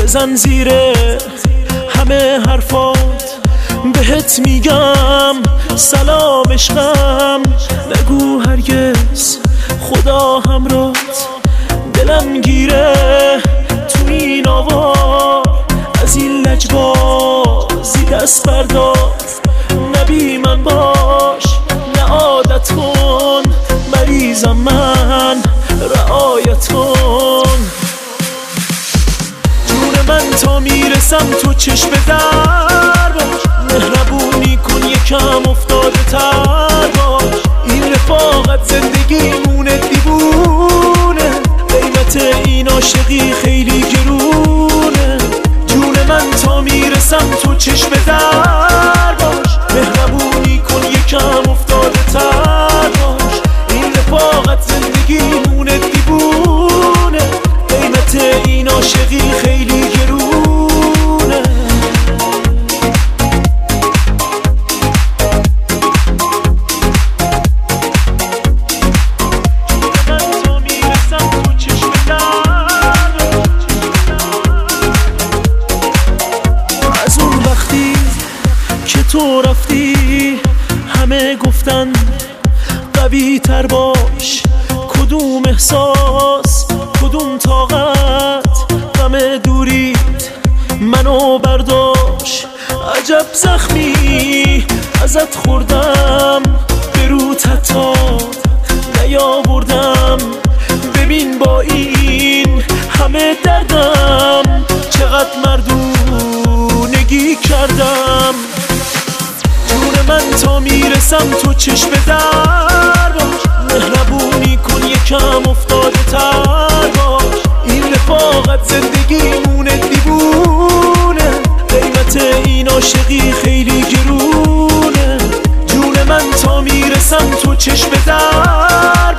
بزن زیره همه حرفات، بهت میگم سلام عشقم، نگو هرگز خدا همراهت، دلم گیره تو این آوار، از این لجبازی دست بردار، نبی من باش نه عادت کن، مریضم من رعایت کن. جون من تا میرسم تو چشم در باش، مهربونی کن یکم افتاده تر باش، این رفاقت زندگیمونه دیوونه، قیمت این عاشقی خیلی گرونه. جون من تا میرسم تو چشم در باش، مهربونی کن یکم افتاده تر باش، این رفاقت زندگیمونه دیوونه، قیمت این عاشقی خیلی گرونه. از اون وقتی که تو رفتی همه گفتن قوی تر باش، کدوم احساس کدوم طاقت، غم دوریت منو برداشت، عجب زخمی ازت خوردم، به روت حتی نیاوردم، ببین با این همه دردم چقدر مردونگی کردم. جون من تا میرسم تو چشم در باش، مهربونی کن یکم افتاده تر باش، این رفاقت زندگیمونه دیوونه، قیمت این عاشقی خیلی گرونه. جون من تا میرسم تو چشم در